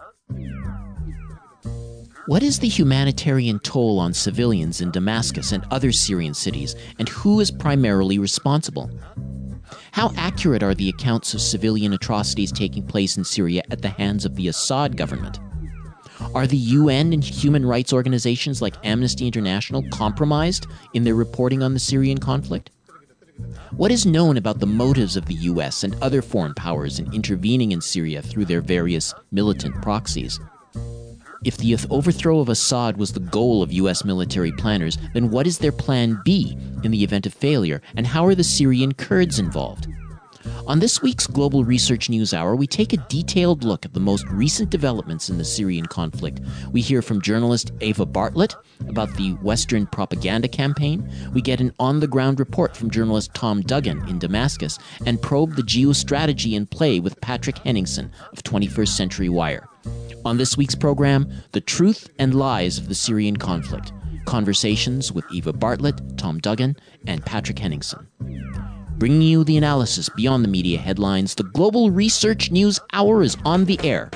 What is the humanitarian toll on civilians in Damascus and other Syrian cities, and who is primarily responsible? How accurate are the accounts of civilian atrocities taking place in Syria at the hands of the Assad government? Are the UN and human rights organizations like Amnesty International compromised in their reporting on the Syrian conflict? What is known about the motives of the US and other foreign powers in intervening in Syria through their various militant proxies? If the overthrow of Assad was the goal of US military planners, then what is their plan B in the event of failure, and how are the Syrian Kurds involved? On this week's Global Research News Hour, we take a detailed look at the most recent developments in the Syrian conflict. We hear from journalist Eva Bartlett about the Western propaganda campaign. We get an on-the-ground report from journalist Tom Duggan in Damascus, and probe the geostrategy in play with Patrick Henningsen of 21st Century Wire. On this week's program, the truth and lies of the Syrian conflict. Conversations with Eva Bartlett, Tom Duggan, and Patrick Henningsen. Bringing you the analysis beyond the media headlines, the Global Research News Hour is on the air.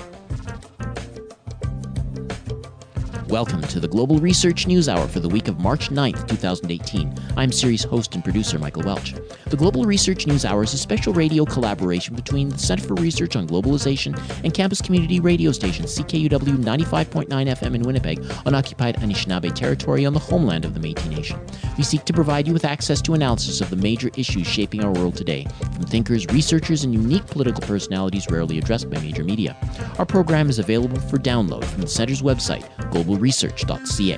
Welcome to the Global Research News Hour for the week of March 9th, 2018. I'm series host and producer Michael Welch. The Global Research News Hour is a special radio collaboration between the Center for Research on Globalization and campus community radio station CKUW 95.9 FM in Winnipeg on occupied Anishinaabe territory on the homeland of the Métis Nation. We seek to provide you with access to analysis of the major issues shaping our world today, from thinkers, researchers, and unique political personalities rarely addressed by major media. Our program is available for download from the Center's website, globalresearch.ca.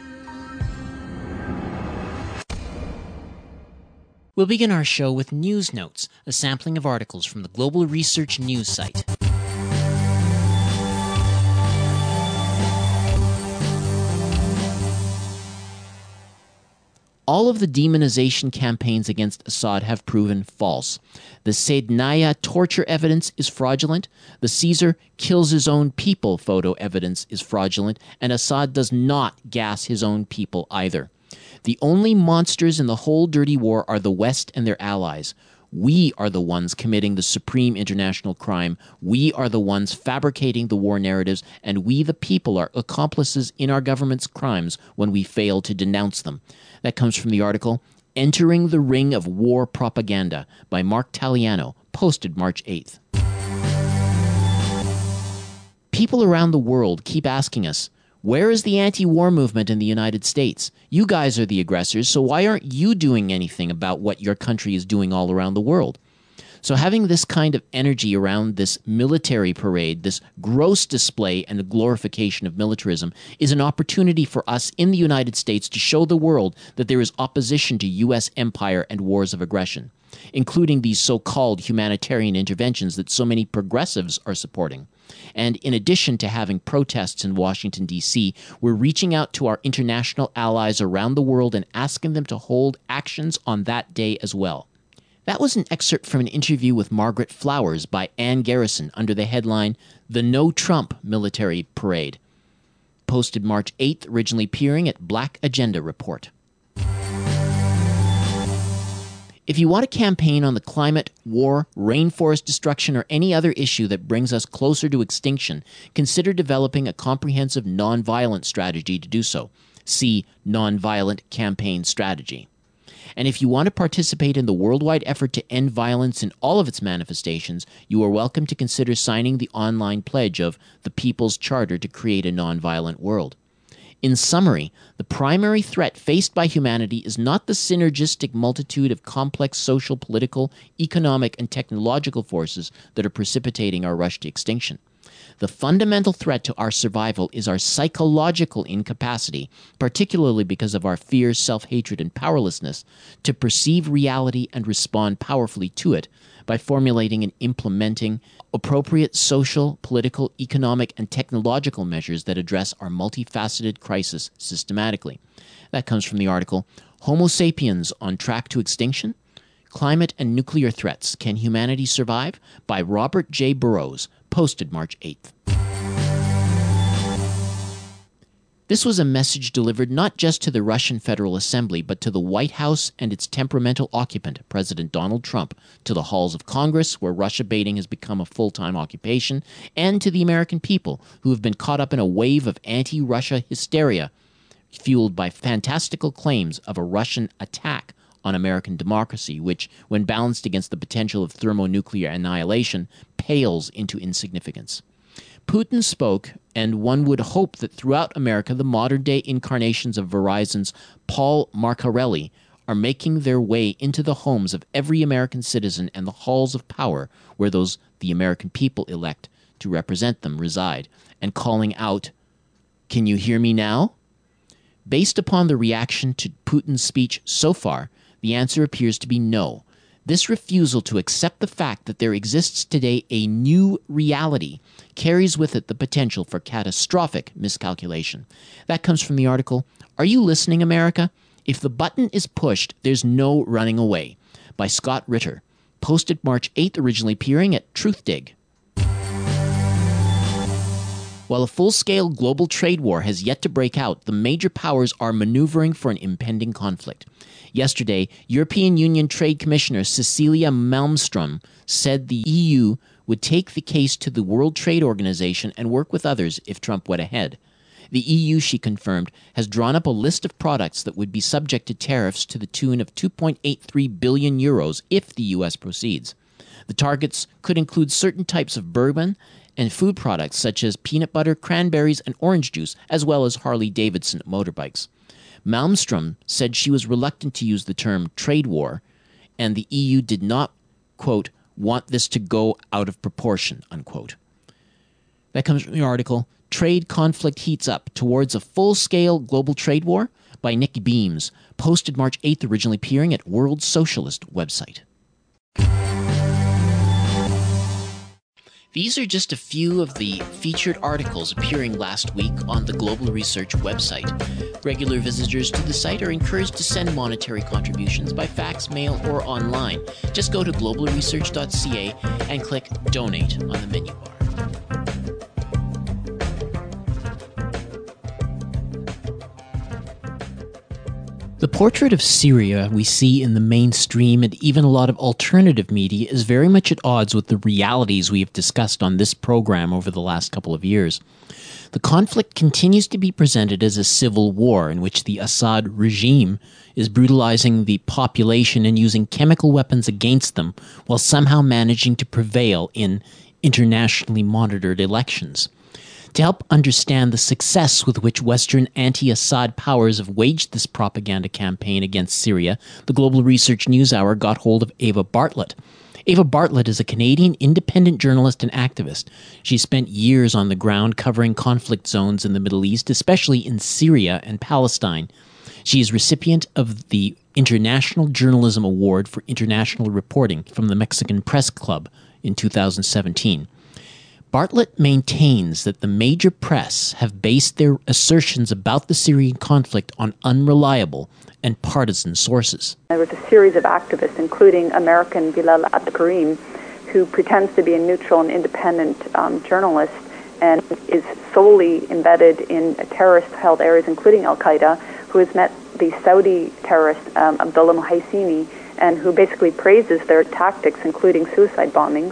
We'll begin our show with News Notes, a sampling of articles from the Global Research News site. All of the demonization campaigns against Assad have proven false. The Saidnaya torture evidence is fraudulent. The Caesar kills his own people photo evidence is fraudulent. And Assad does not gas his own people either. The only monsters in the whole dirty war are the West and their allies. We are the ones committing the supreme international crime. We are the ones fabricating the war narratives, and we, the people, are accomplices in our government's crimes when we fail to denounce them. That comes from the article, Entering the Ring of War Propaganda by Mark Taliano, posted March 8th. People around the world keep asking us, where is the anti-war movement in the United States? You guys are the aggressors, so why aren't you doing anything about what your country is doing all around the world? So having this kind of energy around this military parade, this gross display and the glorification of militarism, is an opportunity for us in the United States to show the world that there is opposition to U.S. empire and wars of aggression, including these so-called humanitarian interventions that so many progressives are supporting. And in addition to having protests in Washington, D.C., we're reaching out to our international allies around the world and asking them to hold actions on that day as well. That was an excerpt from an interview with Margaret Flowers by Ann Garrison under the headline, The No Trump Military Parade, posted March 8th, originally appearing at Black Agenda Report. If you want to campaign on the climate, war, rainforest destruction, or any other issue that brings us closer to extinction, consider developing a comprehensive nonviolent strategy to do so. See Nonviolent Campaign Strategy. And if you want to participate in the worldwide effort to end violence in all of its manifestations, you are welcome to consider signing the online pledge of the People's Charter to Create a Nonviolent World. In summary, the primary threat faced by humanity is not the synergistic multitude of complex social, political, economic, and technological forces that are precipitating our rush to extinction. The fundamental threat to our survival is our psychological incapacity, particularly because of our fear, self-hatred, and powerlessness, to perceive reality and respond powerfully to it by formulating and implementing appropriate social, political, economic, and technological measures that address our multifaceted crisis systematically. That comes from the article, Homo Sapiens on Track to Extinction? Climate and Nuclear Threats, Can Humanity Survive? By Robert J. Burrows, posted March 8th. This was a message delivered not just to the Russian Federal Assembly, but to the White House and its temperamental occupant, President Donald Trump, to the halls of Congress, where Russia baiting has become a full-time occupation, and to the American people, who have been caught up in a wave of anti-Russia hysteria, fueled by fantastical claims of a Russian attack on American democracy, which, when balanced against the potential of thermonuclear annihilation, pales into insignificance. Putin spoke, and one would hope that throughout America the modern-day incarnations of Verizon's Paul Marcarelli are making their way into the homes of every American citizen and the halls of power where those the American people elect to represent them reside, and calling out, "Can you hear me now?" Based upon the reaction to Putin's speech so far, the answer appears to be no. This refusal to accept the fact that there exists today a new reality carries with it the potential for catastrophic miscalculation. That comes from the article, "Are You Listening, America? If the button is pushed, there's no running away," by Scott Ritter, posted March 8th, originally appearing at Truthdig. While a full-scale global trade war has yet to break out, the major powers are maneuvering for an impending conflict. Yesterday, European Union Trade Commissioner Cecilia Malmström said the EU would take the case to the World Trade Organization and work with others if Trump went ahead. The EU, she confirmed, has drawn up a list of products that would be subject to tariffs to the tune of 2.83 billion euros if the US proceeds. The targets could include certain types of bourbon and food products such as peanut butter, cranberries, and orange juice, as well as Harley-Davidson motorbikes. Malmström said she was reluctant to use the term trade war, and the EU did not, quote, want this to go out of proportion, unquote. That comes from the article, "Trade Conflict Heats Up Towards a Full-Scale Global Trade War," by Nick Beams, posted March 8th, originally appearing at World Socialist website. These are just a few of the featured articles appearing last week on the Global Research website. Regular visitors to the site are encouraged to send monetary contributions by fax, mail, or online. Just go to globalresearch.ca and click Donate on the menu bar. The portrait of Syria we see in the mainstream and even a lot of alternative media is very much at odds with the realities we have discussed on this program over the last couple of years. The conflict continues to be presented as a civil war in which the Assad regime is brutalizing the population and using chemical weapons against them while somehow managing to prevail in internationally monitored elections. To help understand the success with which Western anti-Assad powers have waged this propaganda campaign against Syria, the Global Research News Hour got hold of Ava Bartlett. Ava Bartlett is a Canadian independent journalist and activist. She spent years on the ground covering conflict zones in the Middle East, especially in Syria and Palestine. She is recipient of the International Journalism Award for International Reporting from the Mexican Press Club in 2017. Bartlett maintains that the major press have based their assertions about the Syrian conflict on unreliable and partisan sources. There was a series of activists, including American Bilal Abdelkarim, who pretends to be a neutral and independent journalist and is solely embedded in terrorist-held areas, including Al-Qaeda, who has met the Saudi terrorist Abdullah Muhaisini, and who basically praises their tactics, including suicide bombings.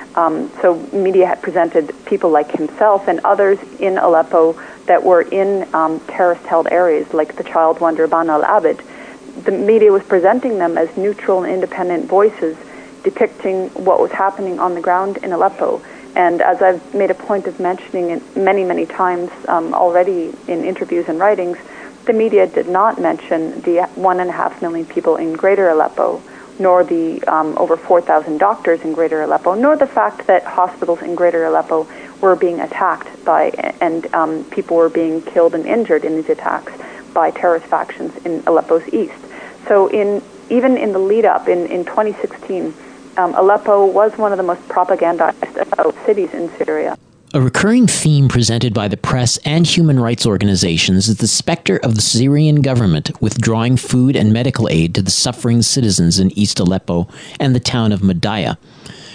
So media had presented people like himself and others in Aleppo that were in terrorist-held areas, like the child wonder Ban al-Abid. The media was presenting them as neutral and independent voices depicting what was happening on the ground in Aleppo. And as I've made a point of mentioning it many, many times already in interviews and writings, the media did not mention the 1.5 million people in Greater Aleppo, nor the over 4,000 doctors in Greater Aleppo, nor the fact that hospitals in Greater Aleppo were being attacked by, and people were being killed and injured in these attacks by terrorist factions in Aleppo's east. So even in the lead-up in 2016, Aleppo was one of the most propagandized cities in Syria. A recurring theme presented by the press and human rights organizations is the specter of the Syrian government withdrawing food and medical aid to the suffering citizens in East Aleppo and the town of Madaya.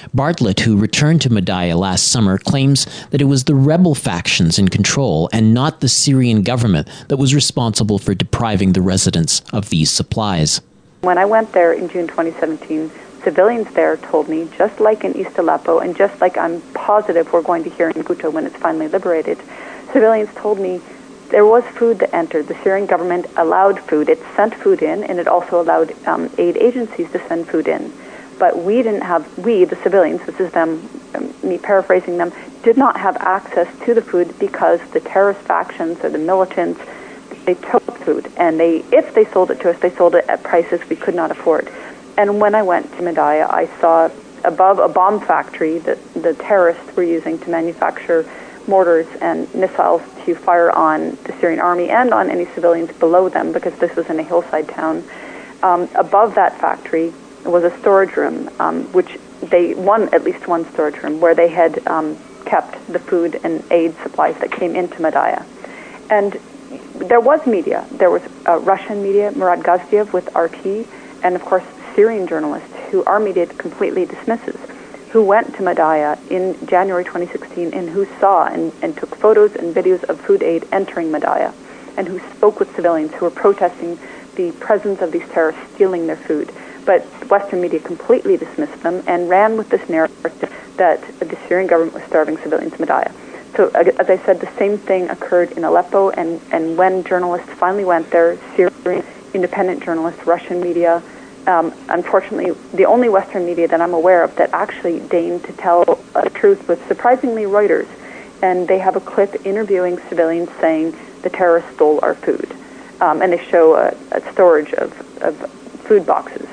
Bartlett, who returned to Madaya last summer, claims that it was the rebel factions in control and not the Syrian government that was responsible for depriving the residents of these supplies. When I went there in June 2017, civilians there told me, just like in East Aleppo, and just like I'm positive we're going to hear in Ghouta when it's finally liberated, civilians told me there was food that entered. The Syrian government allowed food. It sent food in, and it also allowed aid agencies to send food in. But we didn't have, the civilians, this is them, me paraphrasing them, did not have access to the food because the terrorist factions or the militants, they took food. And if they sold it to us, they sold it at prices we could not afford. And when I went to Madaya, I saw above a bomb factory that the terrorists were using to manufacture mortars and missiles to fire on the Syrian army and on any civilians below them, because this was in a hillside town. Above that factory was a storage room, which at least one storage room, where they had kept the food and aid supplies that came into Madaya. And there was media. There was Russian media, Murat Gazdiev with RT, and of course Syrian journalists who our media completely dismisses, who went to Madaya in January 2016 and who saw and took photos and videos of food aid entering Madaya, and who spoke with civilians who were protesting the presence of these terrorists stealing their food. But Western media completely dismissed them and ran with this narrative that the Syrian government was starving civilians in Madaya. So, as I said, the same thing occurred in Aleppo, and when journalists finally went there, Syrian independent journalists, Russian media, unfortunately, the only Western media that I'm aware of that actually deigned to tell the truth was surprisingly Reuters, and they have a clip interviewing civilians saying the terrorists stole our food, and they show a storage of food boxes.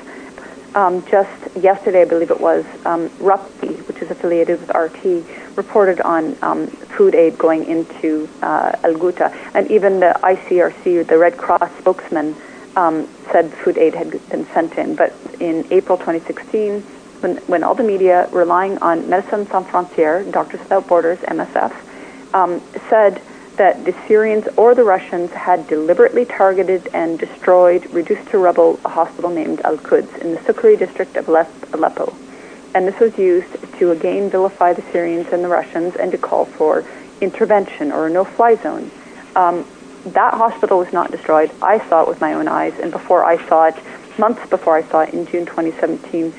Just yesterday, I believe it was, RUPI, which is affiliated with RT, reported on food aid going into Al Ghouta, and even the ICRC, the Red Cross spokesman, said food aid had been sent in. But in April 2016, when all the media relying on Médecins Sans Frontières, Doctors Without Borders, MSF, said that the Syrians or the Russians had deliberately targeted and destroyed, reduced to rubble, a hospital named Al-Quds in the Sukri district of Aleppo. And this was used to again vilify the Syrians and the Russians and to call for intervention or a no-fly zone. That hospital was not destroyed. I saw it with my own eyes, and months before I saw it in June 2017,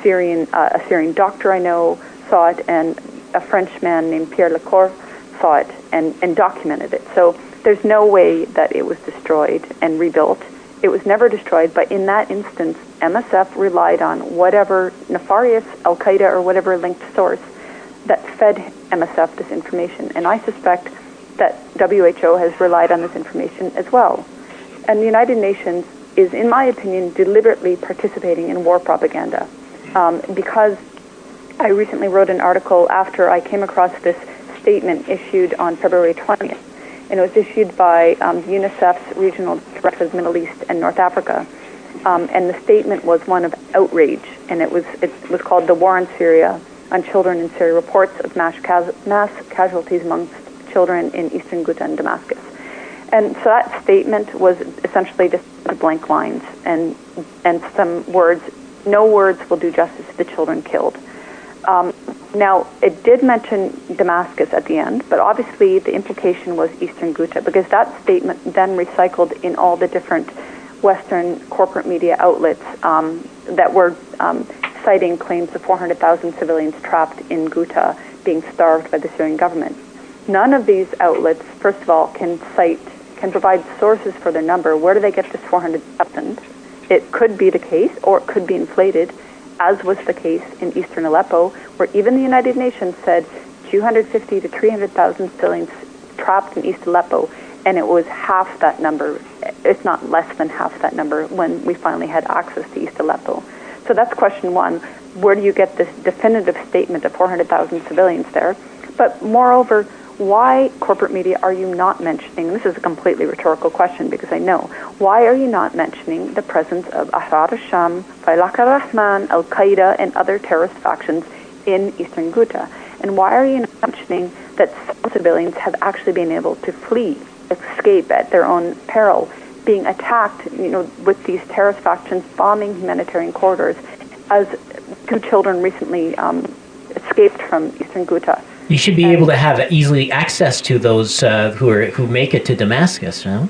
a Syrian doctor I know saw it, and a Frenchman named Pierre Lecour saw it and documented it. So there's no way that it was destroyed and rebuilt. It was never destroyed, but in that instance, MSF relied on whatever nefarious Al-Qaeda or whatever linked source that fed MSF this information. And I suspect that WHO has relied on this information as well. And the United Nations is, in my opinion, deliberately participating in war propaganda. Because I recently wrote an article after I came across this statement issued on February 20th, and it was issued by UNICEF's Regional Director of Middle East and North Africa. And the statement was one of outrage, and it was called "The War on Syria, on Children in Syria, Reports of Mass Casualties Amongst Children in Eastern Ghouta and Damascus." And so that statement was essentially just blank lines and some words. No words will do justice to the children killed. Now, it did mention Damascus at the end, but obviously the implication was Eastern Ghouta, because that statement then recycled in all the different Western corporate media outlets that were citing claims of 400,000 civilians trapped in Ghouta being starved by the Syrian government. None of these outlets, first of all, can provide sources for their number. Where do they get this 400,000? It could be the case, or it could be inflated, as was the case in eastern Aleppo, where even the United Nations said 250 to 300,000 civilians trapped in East Aleppo, and it was half that number, if not less than half that number, when we finally had access to East Aleppo. So that's question one. Where do you get this definitive statement of 400,000 civilians there? But moreover, why, corporate media, are you not mentioning, this is a completely rhetorical question because I know, why are you not mentioning the presence of Ahrar al-Sham, Faylaq al-Rahman, Al-Qaeda, and other terrorist factions in eastern Ghouta? And why are you not mentioning that some civilians have actually been able to flee, escape at their own peril, being attacked, with these terrorist factions bombing humanitarian corridors, as two children recently escaped from eastern Ghouta. You should be able to have easily access to those who make it to Damascus, no?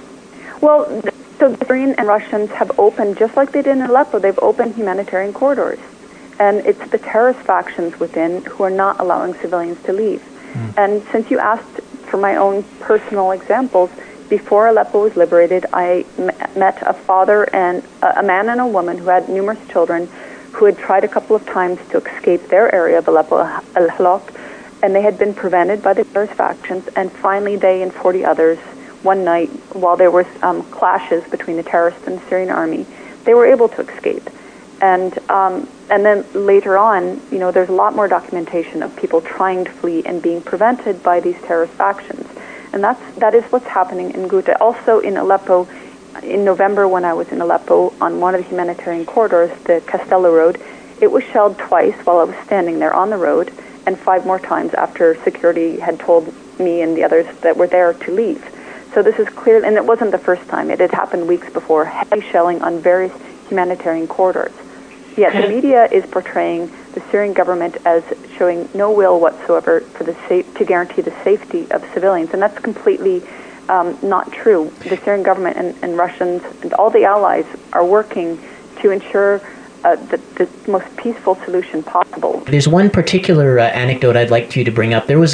Well, so the Syrian and Russians have opened, just like they did in Aleppo, they've opened humanitarian corridors. And it's the terrorist factions within who are not allowing civilians to leave. And since you asked for my own personal examples, before Aleppo was liberated, I met a father and a man and a woman who had numerous children who had tried a couple of times to escape their area of Aleppo, Al-Halaq, and they had been prevented by the terrorist factions, and finally they and 40 others, one night, while there was clashes between the terrorists and the Syrian army, they were able to escape. And then later on, there's a lot more documentation of people trying to flee and being prevented by these terrorist factions. And that is what's happening in Ghouta. Also in Aleppo, in November when I was in Aleppo, on one of the humanitarian corridors, the Castello Road, it was shelled twice while I was standing there on the road, and 5 more times after security had told me and the others that were there to leave. So this is clear, and it wasn't the first time. It had happened weeks before, heavy shelling on various humanitarian corridors. Yet the media is portraying the Syrian government as showing no will whatsoever for to guarantee the safety of civilians, and that's completely not true. The Syrian government and Russians and all the allies are working to ensure the most peaceful solution possible. There's one particular anecdote I'd like you to bring up. There was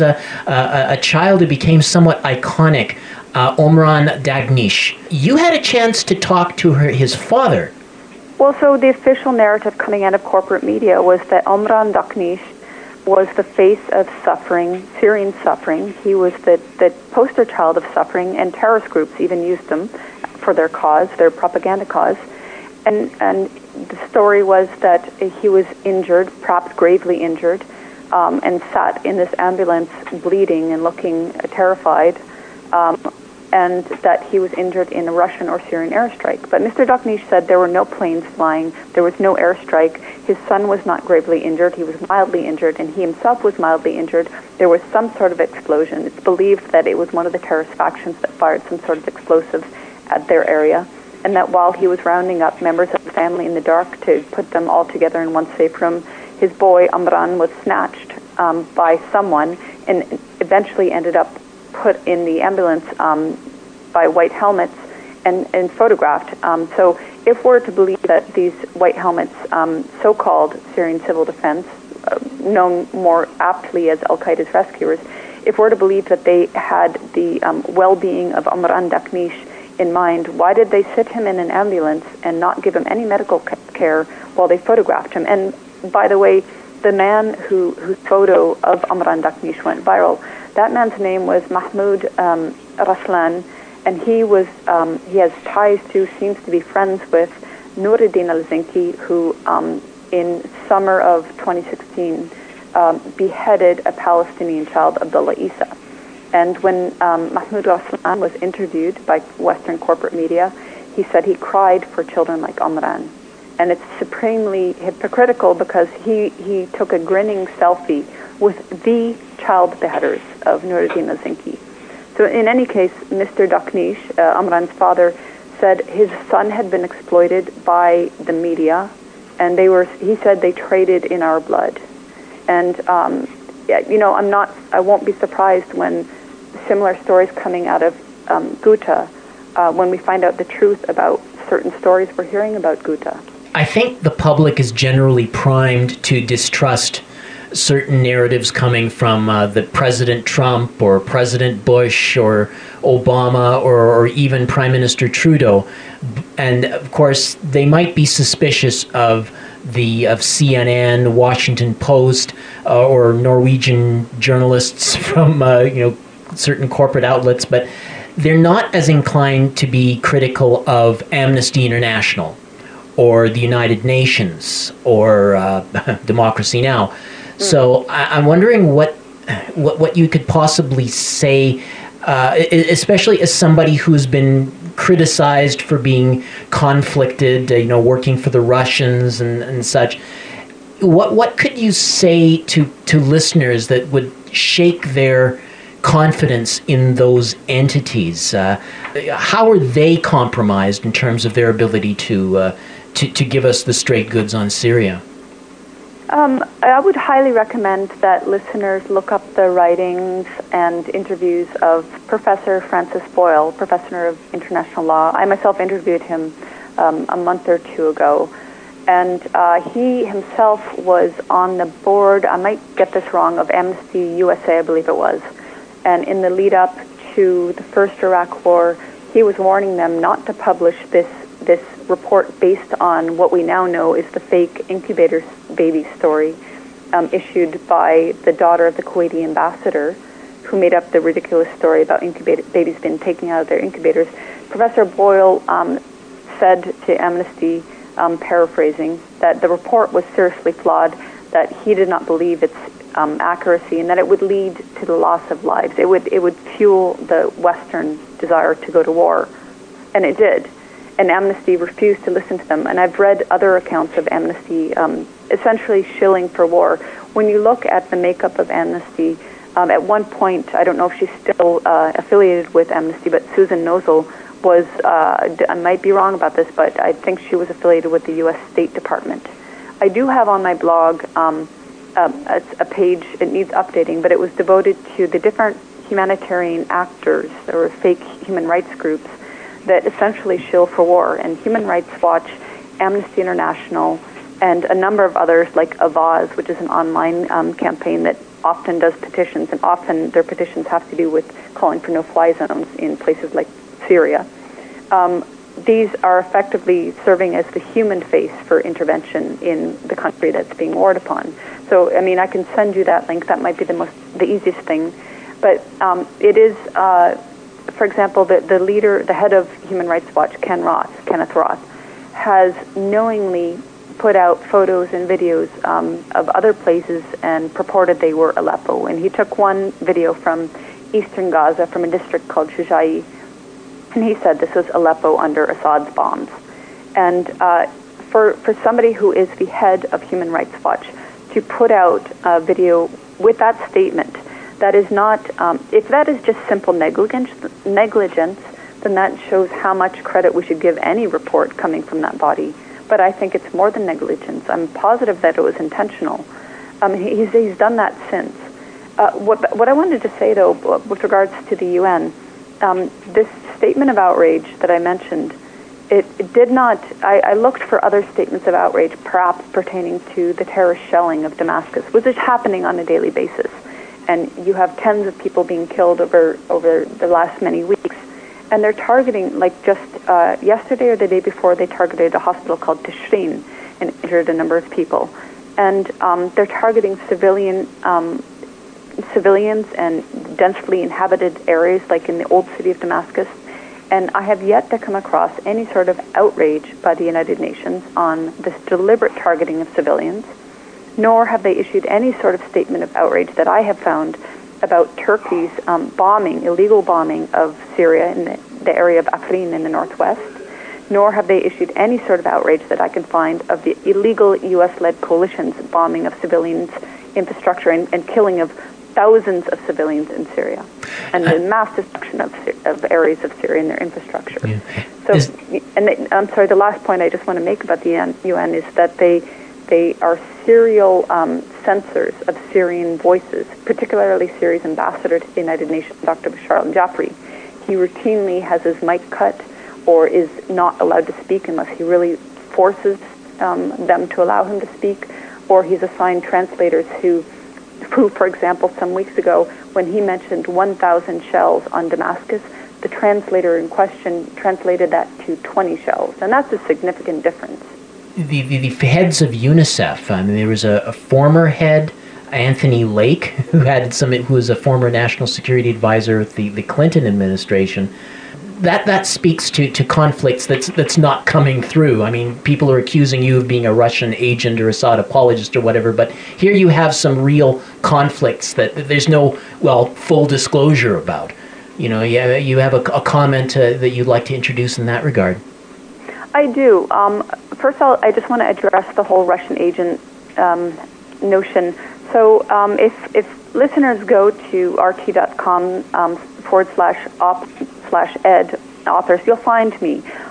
a child who became somewhat iconic, Omran Dagnish. You had a chance to talk to his father. Well, so the official narrative coming out of corporate media was that Omran Dagnish was the face of suffering, Syrian suffering. He was the poster child of suffering, and terrorist groups even used him for their cause, their propaganda cause. And the story was that he was injured, perhaps gravely injured, and sat in this ambulance bleeding and looking terrified, and that he was injured in a Russian or Syrian airstrike. But Mr. Dagnish said there were no planes flying, there was no airstrike, his son was not gravely injured, he was mildly injured, and he himself was mildly injured. There was some sort of explosion. It's believed that it was one of the terrorist factions that fired some sort of explosive at their area, and that while he was rounding up members of the family in the dark to put them all together in one safe room, his boy Omran was snatched by someone and eventually ended up put in the ambulance by white helmets and photographed. So if we're to believe that these white helmets, so-called Syrian civil defense, known more aptly as Al-Qaeda's rescuers, if we're to believe that they had the well-being of Omran Dagnish in mind, why did they sit him in an ambulance and not give him any medical care while they photographed him? And by the way, the man whose photo of Omran Dagnish went viral, that man's name was Mahmoud Raslan, and he has ties to, seems to be friends with Nuruddin al-Zinki, who in summer of 2016 beheaded a Palestinian child, Abdullah Isa. And when Mahmoud Raslan was interviewed by Western corporate media, he said he cried for children like Omran. And it's supremely hypocritical because he took a grinning selfie with the child beheaders of Nuruddin al-Zinki. So in any case, Mr. Dagnish, Omran's father, said his son had been exploited by the media, and he said they traded in our blood. And I won't be surprised when similar stories coming out of Ghouta, when we find out the truth about certain stories we're hearing about Ghouta. I think the public is generally primed to distrust certain narratives coming from the President Trump or President Bush or Obama or even Prime Minister Trudeau. And of course, they might be suspicious of CNN, Washington Post, or Norwegian journalists from certain corporate outlets, but they're not as inclined to be critical of Amnesty International or the United Nations or Democracy Now! So I'm wondering what you could possibly say, especially as somebody who's been criticized for being conflicted, working for the Russians and such. What could you say to listeners that would shake their confidence in those entities? How are they compromised in terms of their ability to give us the straight goods on Syria? I would highly recommend that listeners look up the writings and interviews of Professor Francis Boyle, Professor of International Law. I myself interviewed him a month or two ago, and he himself was on the board, I might get this wrong, of Amnesty USA, I believe it was. And in the lead up to the first Iraq War, he was warning them not to publish this report based on what we now know is the fake incubator baby story issued by the daughter of the Kuwaiti ambassador, who made up the ridiculous story about babies being taken out of their incubators. Professor Boyle said to Amnesty, paraphrasing, that the report was seriously flawed, that he did not believe its accuracy, and that it would lead to the loss of lives. It would fuel the Western desire to go to war, and it did. And Amnesty refused to listen to them. And I've read other accounts of Amnesty essentially shilling for war. When you look at the makeup of Amnesty, at one point, I don't know if she's still affiliated with Amnesty, but Susan Nozel was, I might be wrong about this, but I think she was affiliated with the U.S. State Department. I do have on my blog a page, it needs updating, but it was devoted to the different humanitarian actors or fake human rights groups that essentially shill for war. And Human Rights Watch, Amnesty International, and a number of others like Avaz, which is an online campaign that often does petitions, and often their petitions have to do with calling for no-fly zones in places like Syria. These are effectively serving as the human face for intervention in the country that's being warred upon. So, I mean, I can send you that link. That might be the easiest thing. But it is... for example, the leader, the head of Human Rights Watch, Kenneth Roth, has knowingly put out photos and videos of other places and purported they were Aleppo. And he took one video from eastern Gaza, from a district called Shujai, and he said this was Aleppo under Assad's bombs. And for somebody who is the head of Human Rights Watch to put out a video with that statement, that is not, if that is just simple negligence, then that shows how much credit we should give any report coming from that body. But I think it's more than negligence. I'm positive that it was intentional. He's done that since. What I wanted to say, though, with regards to the UN, this statement of outrage that I mentioned, it did not, I looked for other statements of outrage, perhaps pertaining to the terrorist shelling of Damascus, which is happening on a daily basis. And you have tens of people being killed over the last many weeks. And they're targeting, like just yesterday or the day before, they targeted a hospital called Tishrin and injured a number of people. And they're targeting civilians and densely inhabited areas, like in the old city of Damascus. And I have yet to come across any sort of outrage by the United Nations on this deliberate targeting of civilians, nor have they issued any sort of statement of outrage that I have found about Turkey's illegal bombing of Syria in the area of Afrin in the northwest, nor have they issued any sort of outrage that I can find of the illegal U.S.-led coalition's bombing of civilians' infrastructure and killing of thousands of civilians in Syria, and the mass destruction of areas of Syria and their infrastructure. Yeah. I'm sorry, the last point I just want to make about the UN is that they are serial censors of Syrian voices, particularly Syria's ambassador to the United Nations, Dr. Bashar al-Jafri. He routinely has his mic cut or is not allowed to speak unless he really forces them to allow him to speak, or he's assigned translators who, for example, some weeks ago, when he mentioned 1,000 shells on Damascus, the translator in question translated that to 20 shells, and that's a significant difference. The heads of UNICEF. I mean, there was a former head, Anthony Lake, who was a former national security advisor with the Clinton administration. That speaks to conflicts that's not coming through. I mean, people are accusing you of being a Russian agent or Assad apologist or whatever, but here you have some real conflicts that there's no full disclosure about. You know, you have a comment that you'd like to introduce in that regard. I do. First of all, I just want to address the whole Russian agent notion. So if listeners go to rt.com /op/ed authors, you'll find me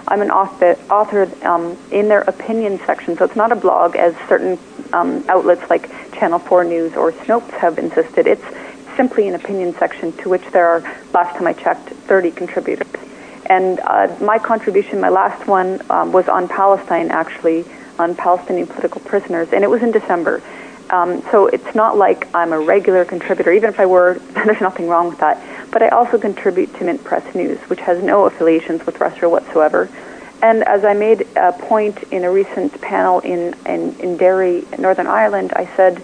I'm an author in their opinion section, so it's not a blog as certain outlets like Channel 4 News or Snopes have insisted. It's simply an opinion section to which there are, last time I checked, 30 contributors. And my contribution, my last one, was on Palestine, actually, on Palestinian political prisoners, and it was in December. So it's not like I'm a regular contributor. Even if I were, there's nothing wrong with that. But I also contribute to Mint Press News, which has no affiliations with Russia whatsoever. And as I made a point in a recent panel in Derry, Northern Ireland, I said,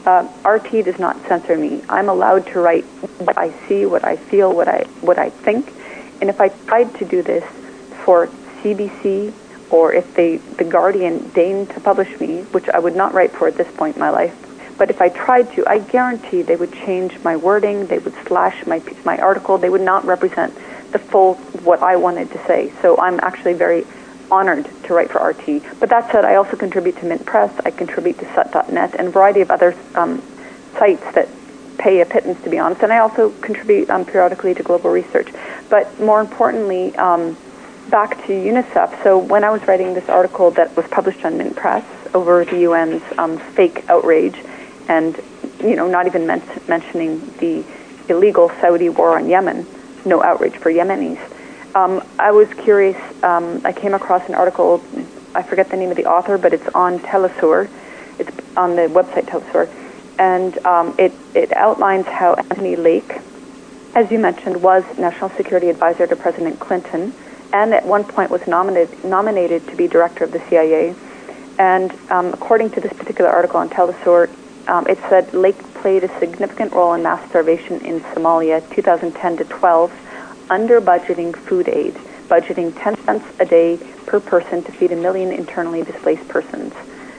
RT does not censor me. I'm allowed to write what I see, what I feel, what I think. And if I tried to do this for CBC, or if the Guardian deigned to publish me, which I would not write for at this point in my life, but if I tried to, I guarantee they would change my wording, they would slash my article, they would not represent the full what I wanted to say. So I'm actually very honored to write for RT. But that said, I also contribute to Mint Press, I contribute to Sut.net, and a variety of other sites that pay a pittance, to be honest. And I also contribute periodically to Global Research. But more importantly, back to UNICEF. So when I was writing this article that was published on Mint Press over the UN's fake outrage, and not even mentioning the illegal Saudi war on Yemen, no outrage for Yemenis, I was curious. I came across an article, I forget the name of the author, but it's on Telesur. It's on the website Telesur, and it outlines how Anthony Lake, as you mentioned, was National Security Advisor to President Clinton, and at one point was nominated to be director of the CIA. And according to this particular article on Telesur, it said Lake played a significant role in mass starvation in Somalia 2010 to 12, under budgeting food aid, budgeting 10 cents a day per person to feed 1 million internally displaced persons.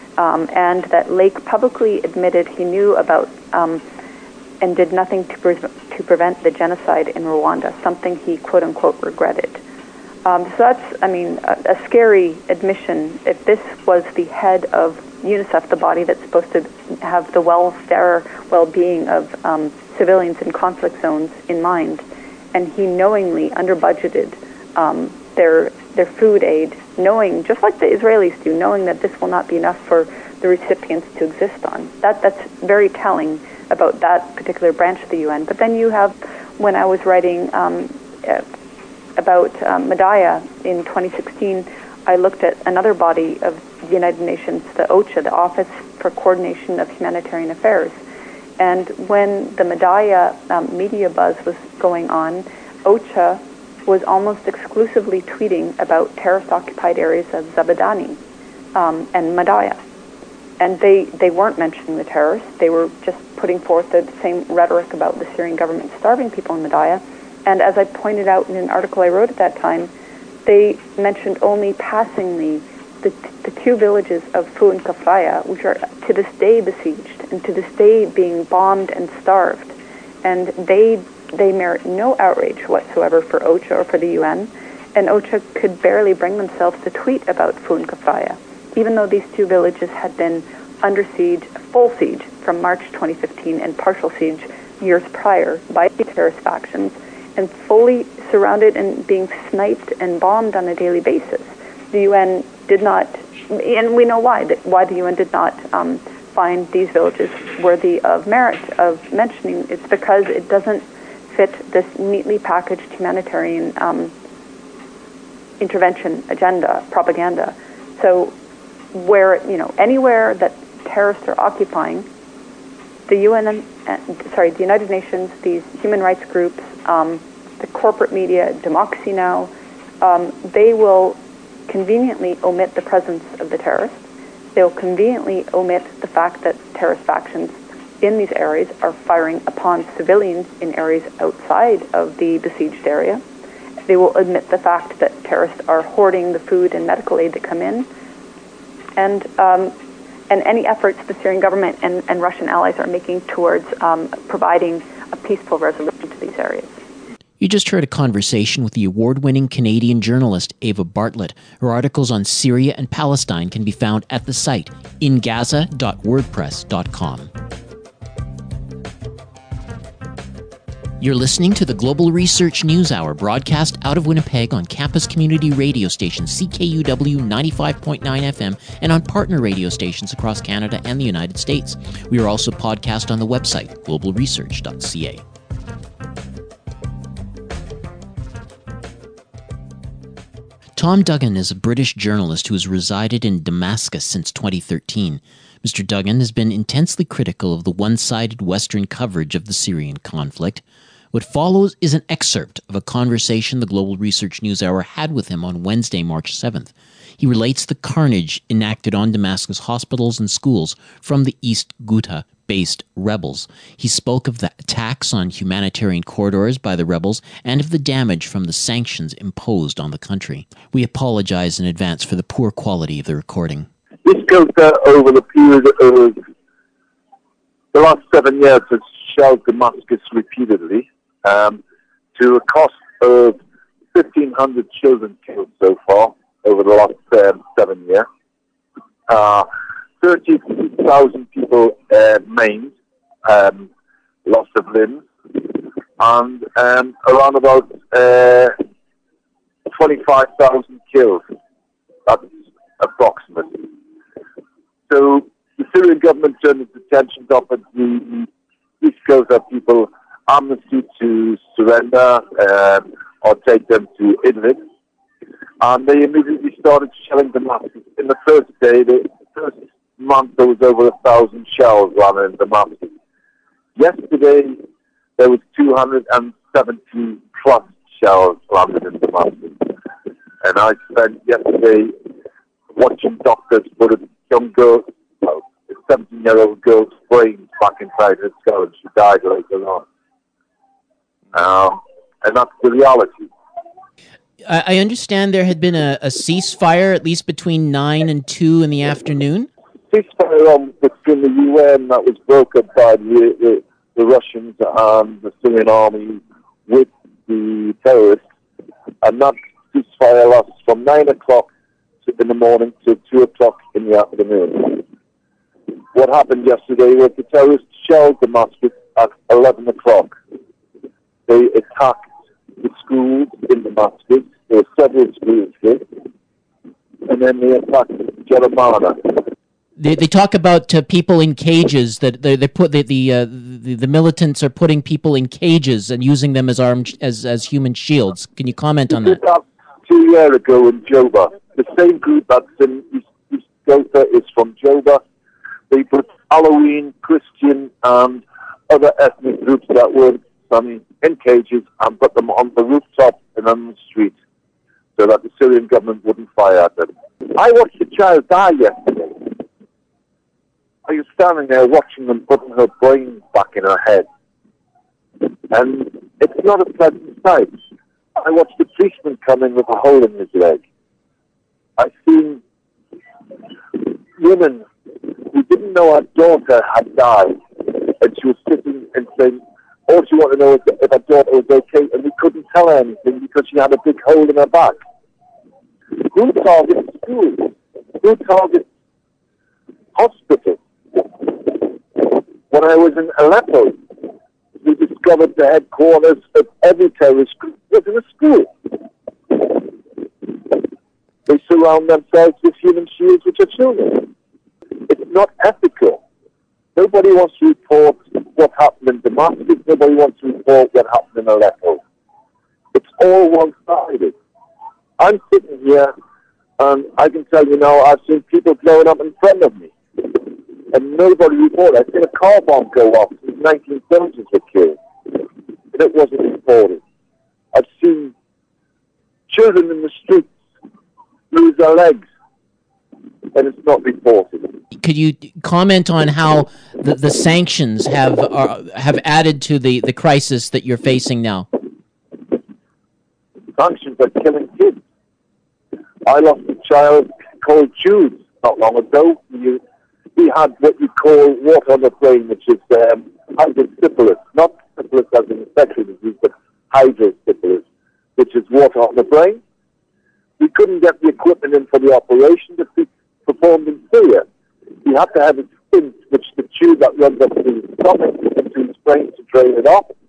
And that Lake publicly admitted he knew about and did nothing to prevent the genocide in Rwanda, something he quote-unquote regretted. So that's, a scary admission. If this was the head of UNICEF, the body that's supposed to have the well-being of civilians in conflict zones in mind, and he knowingly under-budgeted their food aid, knowing, just like the Israelis do, knowing that this will not be enough for the recipients to exist on. That's very telling about that particular branch of the UN. But then you have, when I was writing about Madaya in 2016, I looked at another body of the United Nations, the OCHA, the Office for Coordination of Humanitarian Affairs. And when the Madaya media buzz was going on, OCHA was almost exclusively tweeting about terrorist-occupied areas of Zabadani and Madaya. And they weren't mentioning the terrorists. They were just putting forth the same rhetoric about the Syrian government starving people in Madaya. And as I pointed out in an article I wrote at that time, they mentioned only passingly the two villages of Fu and Kafaya, which are to this day besieged and to this day being bombed and starved. And they merit no outrage whatsoever for OCHA or for the UN. And OCHA could barely bring themselves to tweet about Fu and Kafaya, even though these two villages had been under siege, full siege, from March 2015 and partial siege years prior by the terrorist factions, and fully surrounded and being sniped and bombed on a daily basis. The UN did not, and we know why the UN did not find these villages worthy of merit of mentioning. It's because it doesn't fit this neatly packaged humanitarian intervention agenda, propaganda. So where, anywhere that terrorists are occupying, the United Nations, these human rights groups, the corporate media, Democracy Now!, they will conveniently omit the presence of the terrorists. They'll conveniently omit the fact that terrorist factions in these areas are firing upon civilians in areas outside of the besieged area. They will omit the fact that terrorists are hoarding the food and medical aid that come in. And any efforts the Syrian government and Russian allies are making towards providing a peaceful resolution to these areas. You just heard a conversation with the award-winning Canadian journalist Ava Bartlett. Her articles on Syria and Palestine can be found at the site ingaza.wordpress.com. You're listening to the Global Research News Hour, broadcast out of Winnipeg on campus community radio station CKUW 95.9 FM and on partner radio stations across Canada and the United States. We are also podcast on the website globalresearch.ca. Tom Duggan is a British journalist who has resided in Damascus since 2013. Mr. Duggan has been intensely critical of the one-sided Western coverage of the Syrian conflict. What follows is an excerpt of a conversation the Global Research News Hour had with him on Wednesday, March 7th. He relates the carnage enacted on Damascus hospitals and schools from the East Ghouta-based rebels. He spoke of the attacks on humanitarian corridors by the rebels and of the damage from the sanctions imposed on the country. We apologize in advance for the poor quality of the recording. This Ghouta, over the period of the last 7 years, has shelled Damascus repeatedly. To a cost of 1,500 children killed so far over the last 7 years. 30,000 people maimed, loss of limbs, and around about 25,000 killed. That's approximately. So the Syrian government turned its attention to offer the East Ghouta people amnesty to surrender or take them to Idlib. And they immediately started shelling Damascus. In the first day, the first month, there was over 1,000 shells landed in Damascus. Yesterday, there was 270 plus shells landed in Damascus. And I spent yesterday watching doctors put a young girl, a 17-year-old girl's brain back inside her skull, and she died later on. And that's the reality. I understand there had been a ceasefire, at least between 9 and 2 in the afternoon. Ceasefire between the UN that was brokered by the Russians and the Syrian army with the terrorists. And that ceasefire lasts from 9 o'clock in the morning to 2 o'clock in the afternoon. What happened yesterday was the terrorists shelled Damascus at 11 o'clock. They attacked the schools in Damascus. There were several schools hit. And then they attacked Jeramana. They talk about people in cages, that they put the militants are putting people in cages and using them as as human shields. Can you comment on that? 2 years ago in Joba, the same group that's in East Ghouta is from Joba. They put Halloween, Christian, and other ethnic groups that were in cages and put them on the rooftop and on the street so that the Syrian government wouldn't fire at them. I watched a child die yesterday. I was standing there watching them putting her brain back in her head. And it's not a pleasant sight. I watched a policeman come in with a hole in his leg. I've seen women who didn't know her daughter had died, and she was sitting and saying, all she wanted to know is if her daughter was okay, and we couldn't tell her anything because she had a big hole in her back. Who targets schools? Who targets hospitals? When I was in Aleppo, we discovered the headquarters of every terrorist group was in a school. They surround themselves with human shields which are children. It's not ethical. Nobody wants to report what happened in Damascus. Nobody wants to report what happened in Aleppo. It's all one-sided. I'm sitting here, and I can tell you now, I've seen people blowing up in front of me, and nobody reported. I've seen a car bomb go off since 19 soldiers were killed, and it wasn't reported. I've seen children in the streets lose their legs, and it's not reported. Could you comment on how the sanctions have added to the crisis that you're facing now? Sanctions are killing kids. I lost a child called Jude not long ago. He had what you call water on the brain, which is hydrosyphilis. Not syphilis as an infectious disease, but hydrosyphilis, which is water on the brain. We couldn't get the equipment in for the operation to be performed in Syria. He had to have a stint, which the tube that runs up to his stomach into his brain to drain it off. The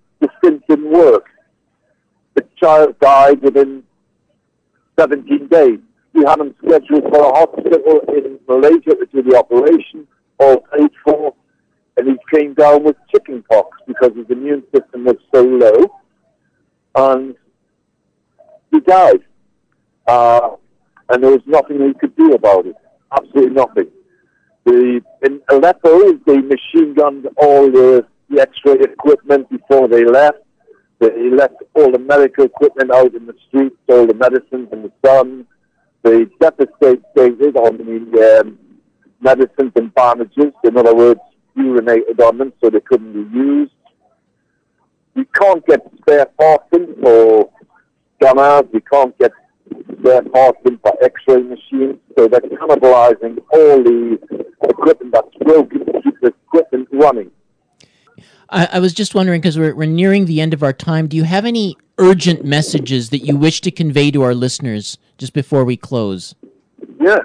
stint didn't work. The child died within 17 days. We had him scheduled for a hospital in Malaysia to do the operation, all paid for, and he came down with chickenpox because his immune system was so low, and he died. And there was nothing we could do about it. Absolutely nothing. In Aleppo, they machine gunned all the X-ray equipment before they left. They left all the medical equipment out in the streets, all the medicines in the sun. They devastated on the medicines and bandages. In other words, urinated on them so they couldn't be used. We can't get spare parts in for scanners. We can't get spare parts in for X-ray machines. So they're cannibalizing all the equipment that's broken to keep the equipment running. I was just wondering, because we're nearing the end of our time, do you have any urgent messages that you wish to convey to our listeners just before we close? Yeah.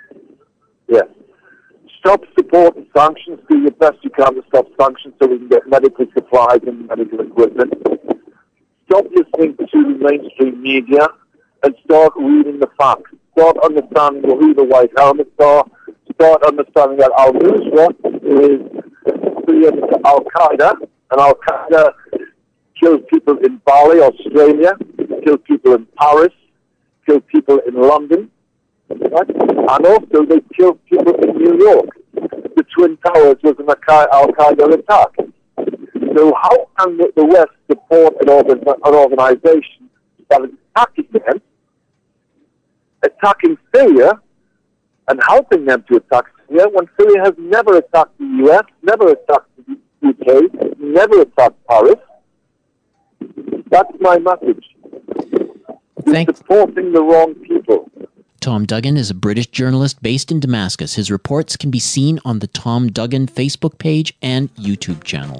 Stop supporting sanctions. Do your best you can to stop sanctions so we can get medical supplies and medical equipment. Stop listening to mainstream media and start reading the facts. Start understanding who the white helmets are. Start understanding that al-Nusra is affiliated to Al-Qaeda, and Al-Qaeda kills people in Bali, Australia, kills people in Paris, kills people in London, right? And also they killed people in New York. The Twin Towers was an Al-Qaeda attack. So how can the West support an organization that is attacking Syria and helping them to attack Syria when Syria has never attacked the US, never attacked the UK, never attacked Paris? That's my message. You're supporting the wrong people. Tom Duggan is a British journalist based in Damascus. His reports can be seen on the Tom Duggan Facebook page and YouTube channel.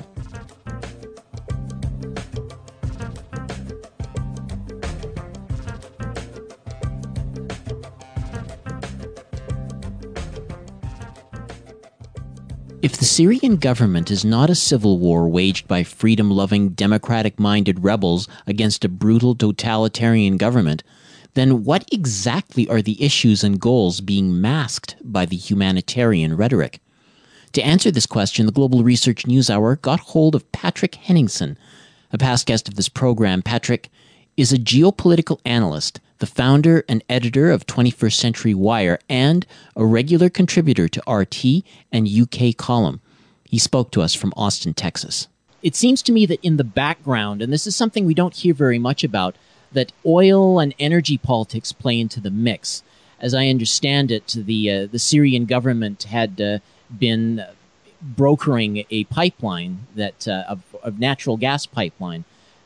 If the Syrian government is not a civil war waged by freedom-loving, democratic-minded rebels against a brutal totalitarian government, then what exactly are the issues and goals being masked by the humanitarian rhetoric? To answer this question, the Global Research NewsHour got hold of Patrick Henningsen, a past guest of this program. Patrick is a geopolitical analyst, the founder and editor of 21st Century Wire, and a regular contributor to RT and UK Column. He spoke to us from Austin, Texas. It seems to me that in the background, and this is something we don't hear very much about, that oil and energy politics play into the mix. As I understand it, the Syrian government had been brokering a pipeline that of natural gas pipeline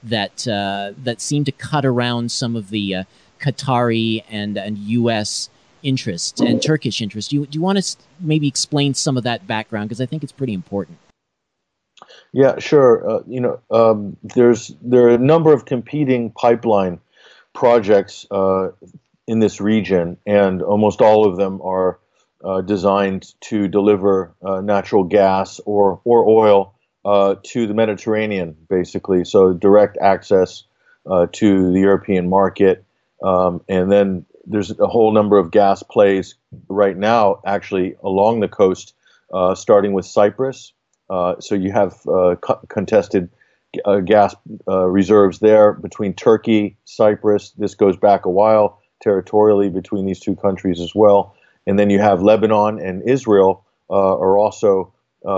that seemed to cut around some of the Qatari and U.S. interests and Turkish interests. Do you want to maybe explain some of that background? Because I think it's pretty important. Yeah, sure. There are a number of competing pipeline projects in this region, and almost all of them are designed to deliver natural gas or oil to the Mediterranean, basically. So direct access to the European market. And then there's a whole number of gas plays right now, actually, along the coast, starting with Cyprus. So you have contested gas reserves there between Turkey, Cyprus. This goes back a while territorially between these two countries as well. And then you have Lebanon and Israel are also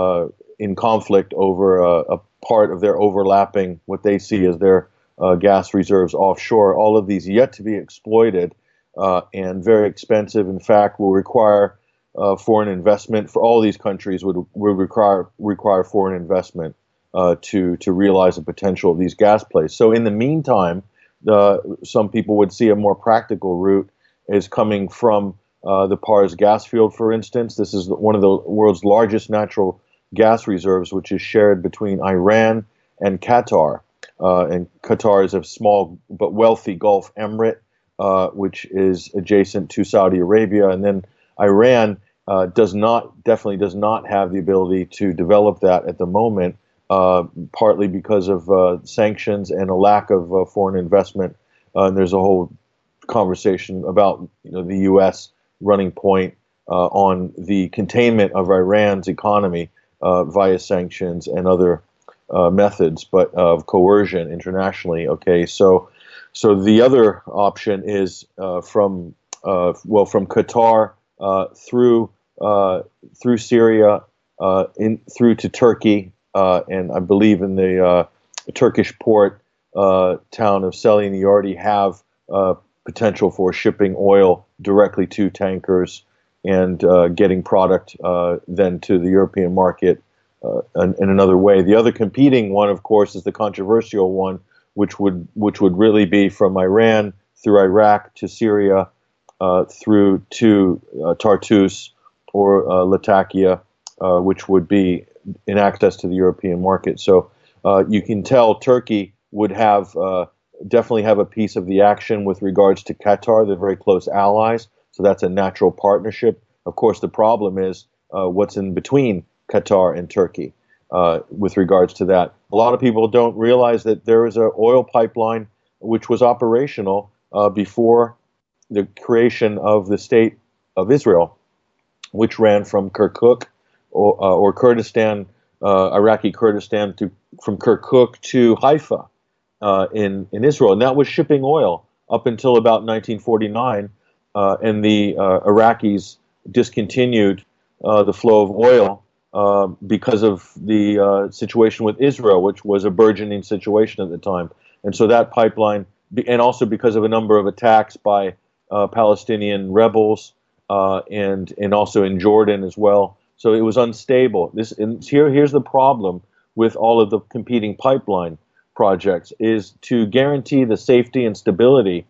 in conflict over a part of their overlapping, what they see as their gas reserves offshore. All of these yet to be exploited and very expensive. In fact, will require foreign investment. For all these countries would require foreign investment to realize the potential of these gas plays. So in the meantime, some people would see a more practical route is coming from the Pars gas field, for instance. This is one of the world's largest natural gas reserves, which is shared between Iran and Qatar. And Qatar is a small but wealthy Gulf emirate, which is adjacent to Saudi Arabia. And then Iran definitely does not have the ability to develop that at the moment. partly because of sanctions and a lack of foreign investment. And there's a whole conversation about the U.S. running point on the containment of Iran's economy via sanctions and other methods, but of coercion internationally. Okay, so the other option is from Qatar through Syria through to Turkey, and I believe in the Turkish port town of Selin, you already have potential for shipping oil directly to tankers and getting product then to the European market in another way. The other competing one, of course, is the controversial one, which would really be from Iran through Iraq to Syria, through to Tartus or Latakia, which would be in access to the European market. So you can tell Turkey would have definitely have a piece of the action with regards to Qatar. They're very close allies, so that's a natural partnership. Of course, the problem is what's in between Qatar and Turkey with regards to that. A lot of people don't realize that there is an oil pipeline which was operational before the creation of the state of Israel, which ran from Kirkuk or Kurdistan, Iraqi Kurdistan, from Kirkuk to Haifa in Israel. And that was shipping oil up until about 1949, and the Iraqis discontinued the flow of oil because of the situation with Israel, which was a burgeoning situation at the time. And so that pipeline, and also because of a number of attacks by Palestinian rebels, and also in Jordan as well. So it was unstable. Here's the problem with all of the competing pipeline projects, is to guarantee the safety and stability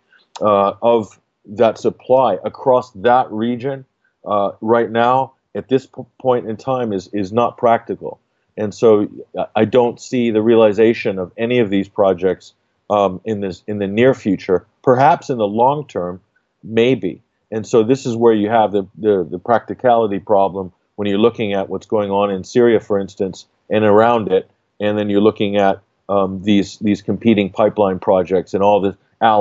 of that supply across that region right now at this point in time is not practical. And so I don't see the realization of any of these projects in the near future. Perhaps in the long term, maybe. And so this is where you have the practicality problem when you're looking at what's going on in Syria, for instance, and around it, and then you're looking at these competing pipeline projects and all the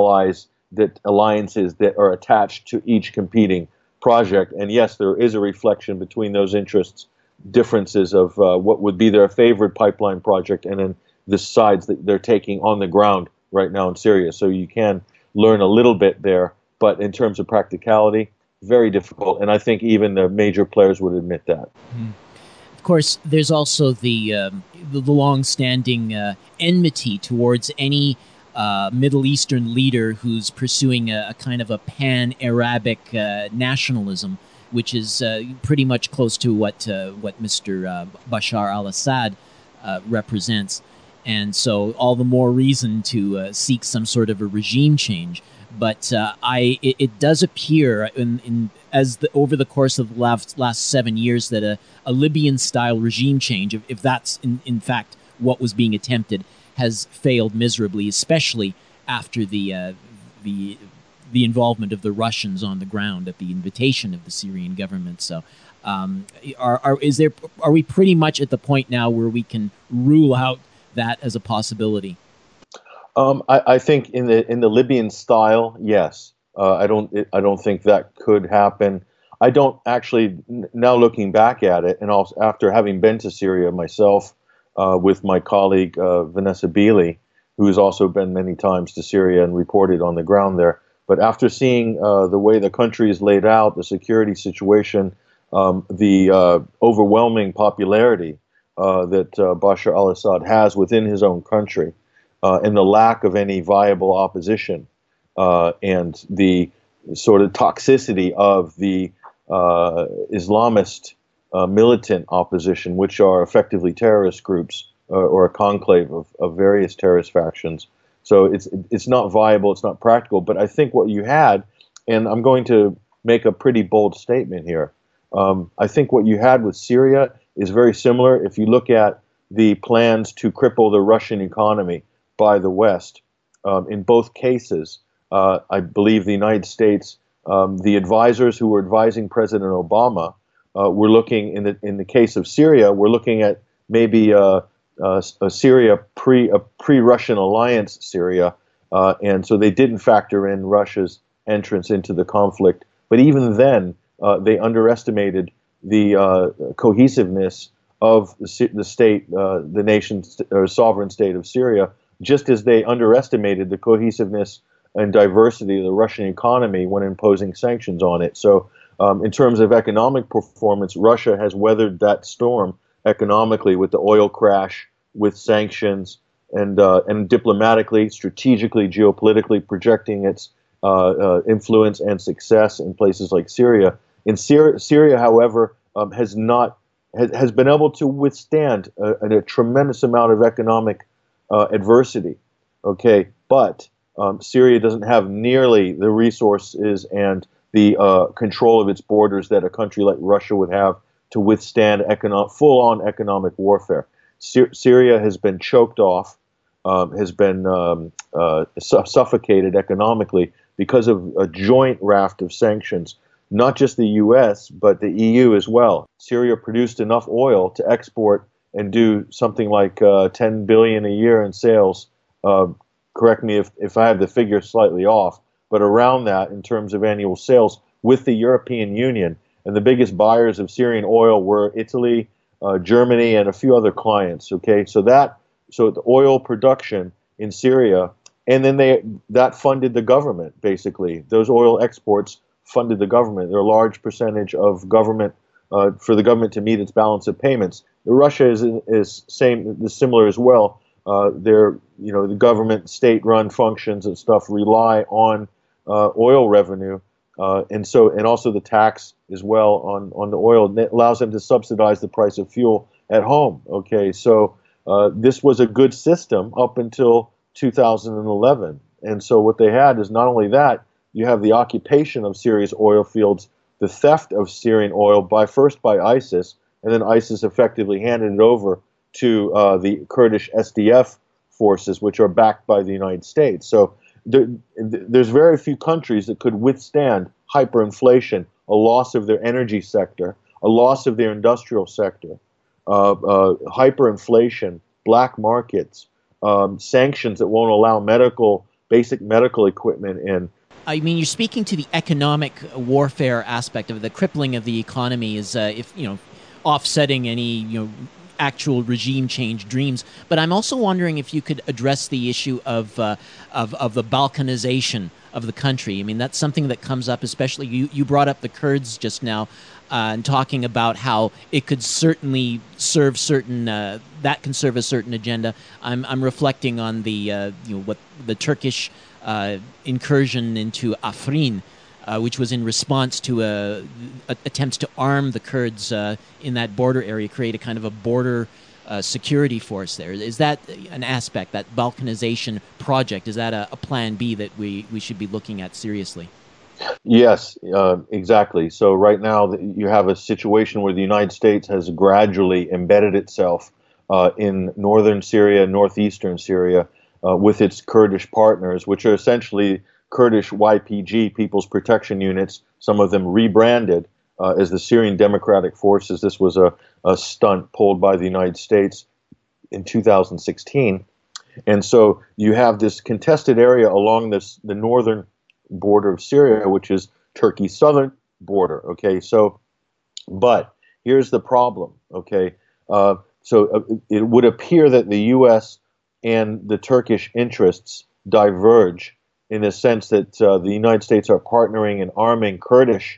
alliances that are attached to each competing project. And yes, there is a reflection between those interests, differences of what would be their favorite pipeline project and then the sides that they're taking on the ground right now in Syria. So you can learn a little bit there, but in terms of practicality, very difficult. And I think even the major players would admit that. Of course, there's also the long-standing enmity towards any Middle Eastern leader who's pursuing a kind of a pan-Arabic nationalism, which is pretty much close to what Mr. Bashar al-Assad represents. And so all the more reason to seek some sort of a regime change. But it does appear over the course of the last 7 years that a Libyan-style regime change, if that's in fact what was being attempted, has failed miserably, especially after the involvement of the Russians on the ground at the invitation of the Syrian government. So, are we pretty much at the point now where we can rule out that as a possibility? I think in the Libyan style, yes. I don't think that could happen. I don't actually, now looking back at it, and also after having been to Syria myself with my colleague Vanessa Beeley, who has also been many times to Syria and reported on the ground there. But after seeing the way the country is laid out, the security situation, the overwhelming popularity that Bashar al-Assad has within his own country, and the lack of any viable opposition, and the sort of toxicity of the Islamist militant opposition, which are effectively terrorist groups or a conclave of various terrorist factions. So it's not viable, it's not practical. But I think what you had, and I'm going to make a pretty bold statement here, I think what you had with Syria is very similar. If you look at the plans to cripple the Russian economy by the West, in both cases, I believe the United States, the advisors who were advising President Obama, were looking in the case of Syria, we're looking at maybe Syria a pre-Russian alliance Syria, and so they didn't factor in Russia's entrance into the conflict. But even then, they underestimated the cohesiveness of the state, the nation or sovereign state of Syria, just as they underestimated the cohesiveness and diversity of the Russian economy when imposing sanctions on it. So, in terms of economic performance, Russia has weathered that storm economically with the oil crash, with sanctions, and diplomatically, strategically, geopolitically projecting its influence and success in places like Syria. In Syria, however, has been able to withstand a tremendous amount of economic adversity. Okay, but Syria doesn't have nearly the resources and the control of its borders that a country like Russia would have to withstand full-on economic warfare. Syria has been choked off, has been suffocated economically because of a joint raft of sanctions, not just the U.S., but the EU as well. Syria produced enough oil to export and do something like $10 billion a year in sales. Correct me if I have the figure slightly off, but around that in terms of annual sales with the European Union. And the biggest buyers of Syrian oil were Italy, Germany, and a few other clients. Okay, so the oil production in Syria, and then that funded the government basically. Those oil exports funded the government. They're a large percentage of government for the government to meet its balance of payments. Russia is similar as well. The government, state-run functions and stuff rely on oil revenue, and also the tax as well on the oil. And it allows them to subsidize the price of fuel at home. Okay, so this was a good system up until 2011, and so what they had is not only that, you have the occupation of Syria's oil fields, the theft of Syrian oil first by ISIS, and then ISIS effectively handed it over to the Kurdish SDF forces, which are backed by the United States. So there's very few countries that could withstand hyperinflation, a loss of their energy sector, a loss of their industrial sector, hyperinflation, black markets, sanctions that won't allow basic medical equipment in. I mean, you're speaking to the economic warfare aspect of the crippling of the economy is, offsetting any, actual regime change dreams. But I'm also wondering if you could address the issue of the Balkanization of the country. I mean, that's something that comes up, especially you brought up the Kurds just now, and talking about how it could certainly serve that can serve a certain agenda. I'm reflecting on what the Turkish incursion into Afrin, which was in response to attempts to arm the Kurds in that border area, create a kind of a border security force there. Is that an aspect, that Balkanization project, is that a plan B that we should be looking at seriously? Yes, exactly. So right now you have a situation where the United States has gradually embedded itself in northern Syria, northeastern Syria, with its Kurdish partners, which are essentially Kurdish YPG, People's Protection Units, some of them rebranded as the Syrian Democratic Forces. This was a stunt pulled by the United States in 2016. And so you have this contested area along the northern border of Syria, which is Turkey's southern border. Okay, but here's the problem. Okay, it would appear that the U.S. and the Turkish interests diverge in the sense that the United States are partnering and arming Kurdish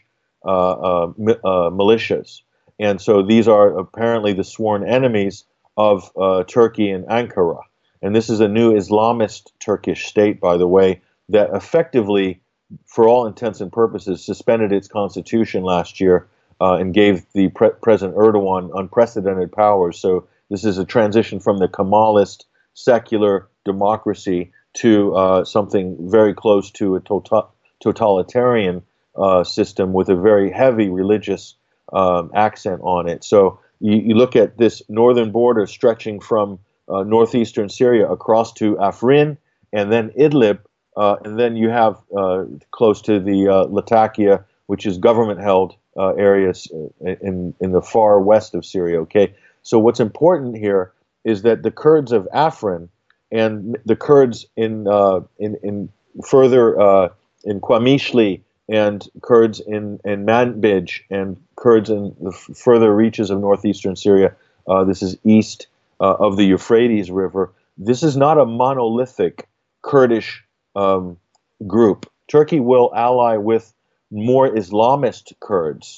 militias. And so these are apparently the sworn enemies of Turkey and Ankara. And this is a new Islamist Turkish state, by the way, that effectively, for all intents and purposes, suspended its constitution last year and gave the President Erdogan unprecedented powers. So this is a transition from the Kemalist secular democracy to something very close to a totalitarian system with a very heavy religious accent on it. So you look at this northern border stretching from northeastern Syria across to Afrin and then Idlib, and then you have close to the Latakia, which is government-held areas in the far west of Syria. Okay, so what's important here is that the Kurds of Afrin and the Kurds in further in Qamishli and Kurds in Manbij and Kurds in the further reaches of northeastern Syria, this is east of the Euphrates River. This is not a monolithic Kurdish group. Turkey will ally with more Islamist Kurds,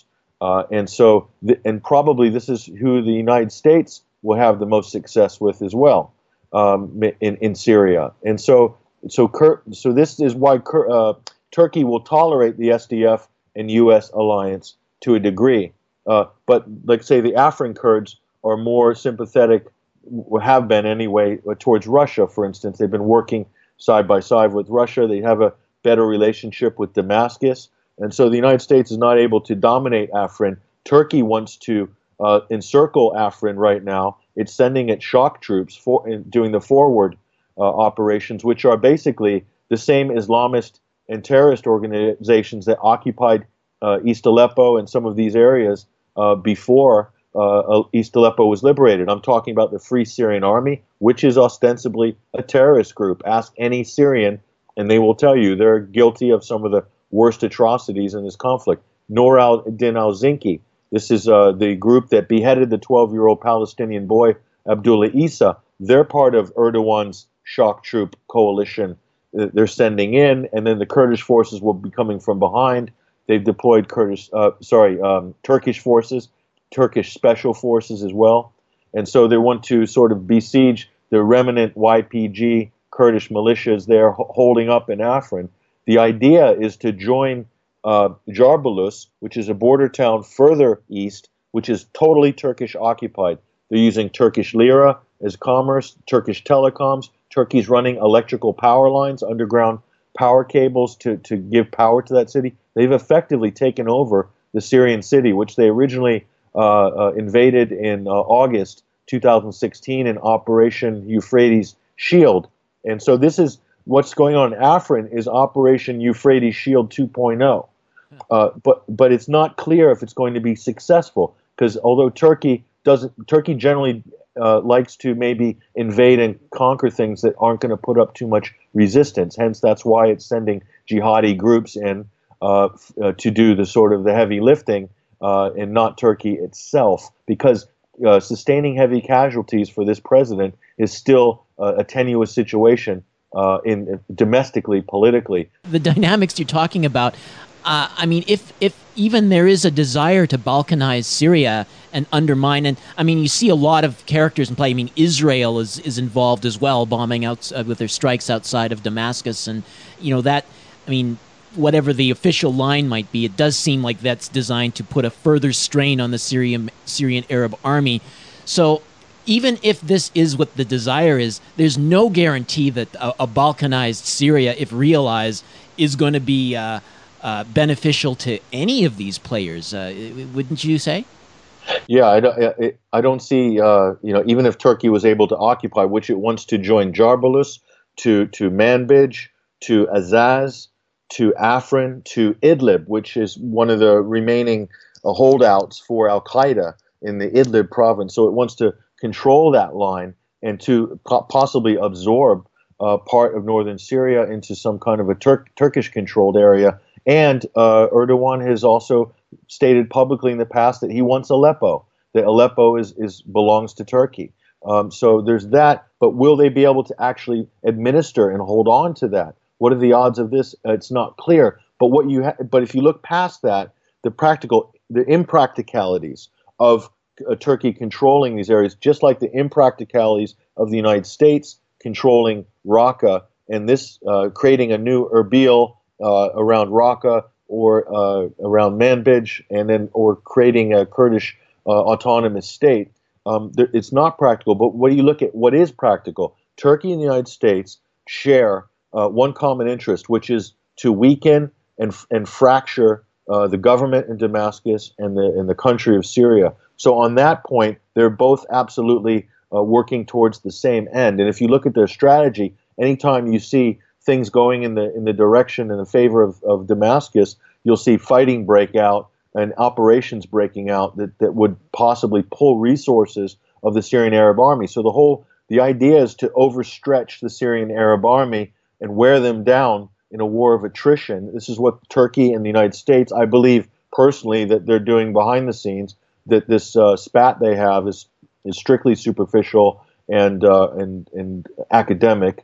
and probably this is who the United States will have the most success with as well in Syria. And so this is why Turkey will tolerate the SDF and U.S. alliance to a degree. But like say the Afrin Kurds are more sympathetic, have been anyway, towards Russia, for instance. They've been working side by side with Russia. They have a better relationship with Damascus. And so the United States is not able to dominate Afrin. Turkey wants to encircle Afrin right now. It's sending its shock troops doing the forward operations, which are basically the same Islamist and terrorist organizations that occupied East Aleppo and some of these areas before East Aleppo was liberated. I'm talking about the Free Syrian Army, which is ostensibly a terrorist group. Ask any Syrian, and they will tell you they're guilty of some of the worst atrocities in this conflict. Nour al-Din al-Zinki, this is the group that beheaded the 12-year-old Palestinian boy, Abdullah Isa. They're part of Erdogan's shock troop coalition. They're sending in, and then the Kurdish forces will be coming from behind. They've deployed Turkish forces, Turkish special forces as well. And so they want to sort of besiege the remnant YPG Kurdish militias there holding up in Afrin. The idea is to join Jarbalus, which is a border town further east, which is totally Turkish occupied. They're using Turkish lira as commerce, Turkish telecoms. Turkey's running electrical power lines, underground power cables to give power to that city. They've effectively taken over the Syrian city, which they originally invaded in August 2016 in Operation Euphrates Shield. And so this is what's going on in Afrin is Operation Euphrates Shield 2.0. But it's not clear if it's going to be successful, because although Turkey generally likes to maybe invade and conquer things that aren't going to put up too much resistance. Hence, that's why it's sending jihadi groups in to do the sort of the heavy lifting, and not Turkey itself, because sustaining heavy casualties for this president is still a tenuous situation domestically, politically. The dynamics you're talking about, I mean, if even there is a desire to Balkanize Syria and undermine, and I mean, you see a lot of characters in play. I mean, Israel is involved as well, bombing out with their strikes outside of Damascus, and that. I mean, whatever the official line might be, it does seem like that's designed to put a further strain on the Syrian Arab army. So even if this is what the desire is, there's no guarantee that a Balkanized Syria, if realized, is going to be beneficial to any of these players. Wouldn't you say? Yeah, I don't see, even if Turkey was able to occupy, which it wants to join Jarbalus, to Manbij, to Azaz, to Afrin, to Idlib, which is one of the remaining holdouts for Al-Qaeda in the Idlib province. So it wants to control that line and to possibly absorb part of northern Syria into some kind of a Turkish-controlled area. And Erdogan has also stated publicly in the past that he wants Aleppo, that Aleppo belongs to Turkey. So there's that, but will they be able to actually administer and hold on to that? What are the odds of this? It's not clear. But but if you look past that, the impracticalities of Turkey controlling these areas, just like the impracticalities of the United States controlling Raqqa and this creating a new Erbil around Raqqa or around Manbij, or creating a Kurdish autonomous state. It's not practical. But when you look at what is practical, Turkey and the United States share one common interest, which is to weaken and fracture the government in Damascus and the country of Syria. So on that point, they're both absolutely working towards the same end. And if you look at their strategy, anytime you see things going in the direction in the favor of Damascus, you'll see fighting break out and operations breaking out that would possibly pull resources of the Syrian Arab army. So the idea is to overstretch the Syrian Arab army and wear them down in a war of attrition. This is what Turkey and the United States, I believe personally, that they're doing behind the scenes. That this spat they have is strictly superficial and academic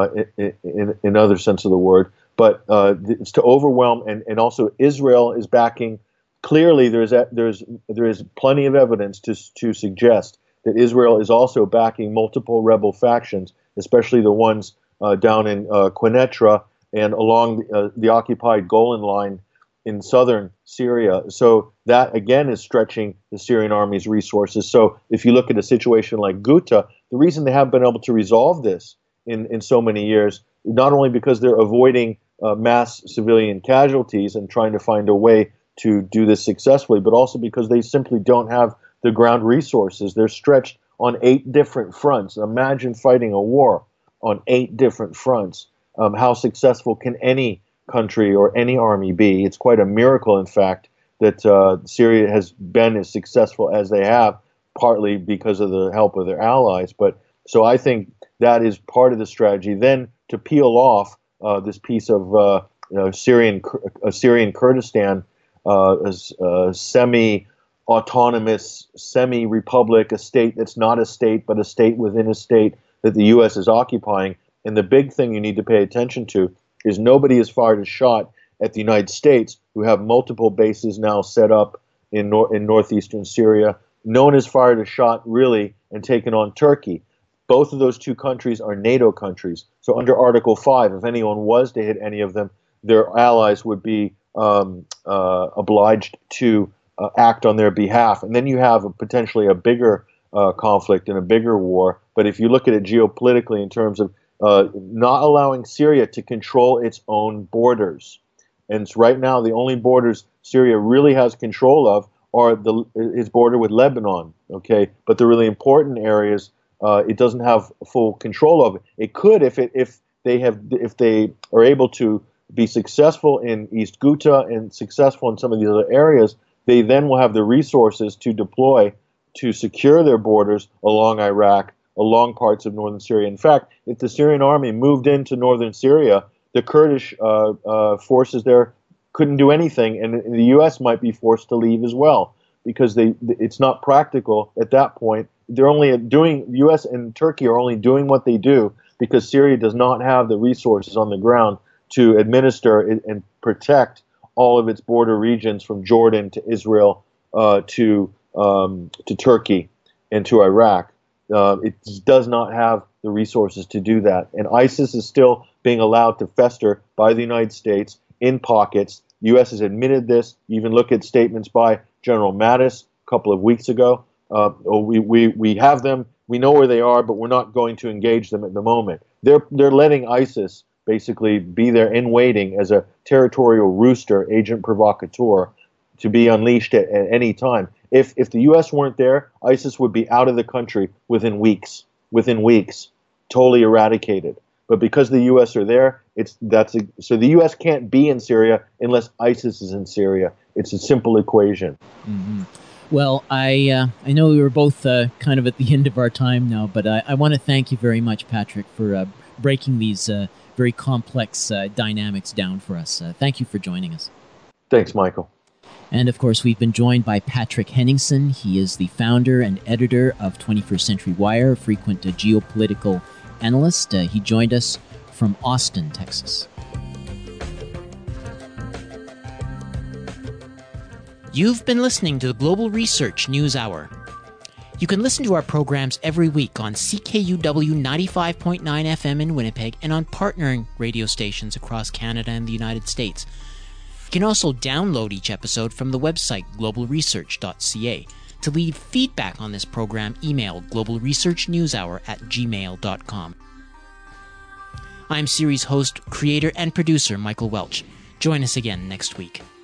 in other sense of the word. But it's to overwhelm, and also Israel is backing. Clearly, there is plenty of evidence to suggest that Israel is also backing multiple rebel factions, especially the ones down in Quneitra and along the occupied Golan line in southern Syria. So that, again, is stretching the Syrian army's resources. So if you look at a situation like Ghouta, the reason they haven't been able to resolve this in so many years, not only because they're avoiding mass civilian casualties and trying to find a way to do this successfully, but also because they simply don't have the ground resources. They're stretched on 8 different fronts. Imagine fighting a war on 8 different fronts. How successful can any country or any army be? It's quite a miracle, in fact, that Syria has been as successful as they have, partly because of the help of their allies. But so I think that is part of the strategy. Then to peel off this piece of Syrian Kurdistan, as semi-autonomous, semi-republic, a state that's not a state but a state within a state that the U.S. is occupying. And the big thing you need to pay attention to is nobody has fired a shot at the United States, who have multiple bases now set up in northeastern Syria. No one has fired a shot, really, and taken on Turkey. Both of those 2 countries are NATO countries. So under Article 5, if anyone was to hit any of them, their allies would be obliged to act on their behalf. And then you have potentially a bigger conflict and a bigger war. But if you look at it geopolitically in terms of not allowing Syria to control its own borders. And right now, the only borders Syria really has control of are its border with Lebanon. Okay, but the really important areas it doesn't have full control of. It could if they are able to be successful in East Ghouta and successful in some of the other areas. They then will have the resources to deploy to secure their borders along Iraq, along parts of northern Syria. In fact, if the Syrian army moved into northern Syria, the Kurdish forces there couldn't do anything, and the U.S. might be forced to leave as well, because it's not practical at that point. U.S. and Turkey are only doing what they do because Syria does not have the resources on the ground to administer and protect all of its border regions from Jordan to Israel to Turkey and to Iraq. It does not have the resources to do that. And ISIS is still being allowed to fester by the United States in pockets. The U.S. has admitted this. You even look at statements by General Mattis a couple of weeks ago. We have them. We know where they are, but we're not going to engage them at the moment. They're letting ISIS basically be there in waiting as a territorial rooster, agent provocateur, to be unleashed at any time. If the U.S. weren't there, ISIS would be out of the country within weeks, totally eradicated. But because the U.S. are there, so the U.S. can't be in Syria unless ISIS is in Syria. It's a simple equation. Mm-hmm. Well, I know we were both kind of at the end of our time now, but I want to thank you very much, Patrick, for breaking these very complex dynamics down for us. Thank you for joining us. Thanks, Michael. And, of course, we've been joined by Patrick Henningsen. He is the founder and editor of 21st Century Wire, a frequent geopolitical analyst. He joined us from Austin, Texas. You've been listening to the Global Research News Hour. You can listen to our programs every week on CKUW 95.9 FM in Winnipeg and on partnering radio stations across Canada and the United States. You can also download each episode from the website globalresearch.ca. To leave feedback on this program, email globalresearchnewshour@gmail.com. I'm series host, creator, and producer Michael Welch. Join us again next week.